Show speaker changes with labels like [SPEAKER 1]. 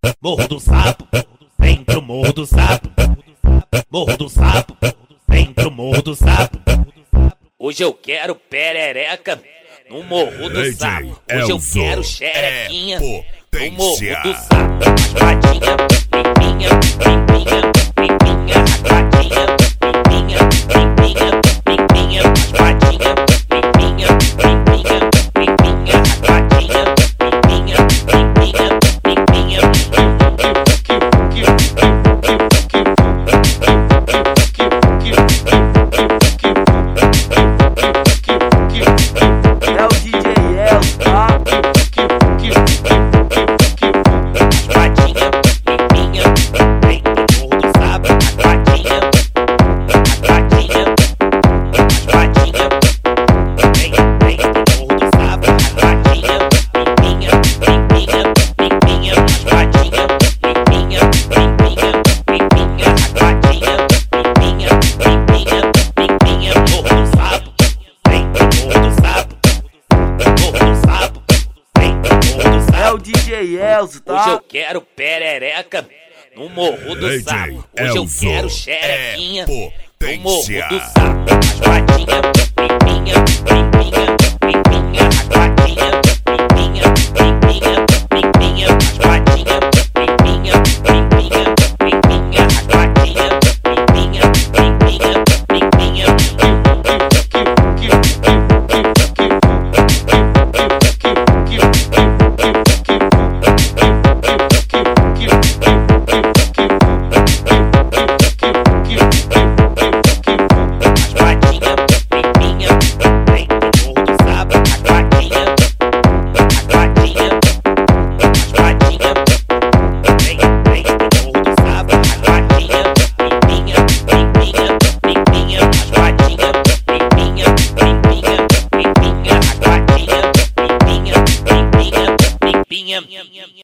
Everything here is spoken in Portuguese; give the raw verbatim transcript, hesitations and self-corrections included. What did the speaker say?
[SPEAKER 1] Morro do Sapo, sempre o Morro do Sapo. Morro do Sapo, sempre o Morro do Sapo. Hoje eu quero perereca no Morro do Sapo. Hoje eu quero xerequinha no Morro do Sapo. Raspadinha, limpinha, limpinha, limpinha, raspadinha, limpinha, limpinha, limpinha, raspadinha, limpinha, limpinha, limpinha, raspadinha, limpinha, limpinha, limpinha.
[SPEAKER 2] É o D J Elzo, tá? É o D J Elzo, tá?
[SPEAKER 1] Hoje eu quero perereca no Morro do Sapo. Hoje eu quero xerequinha no Morro do Sapo. Raspadinha, limpinha, limpinha, limpinha, raspadinha, limpinha, limpinha, limpinha, raspadinha, limpinha, limpinha, limpinha, raspadinha, limpinha, limpinha, limpinha. Limpinha, limpinha, limpinha, limpinha.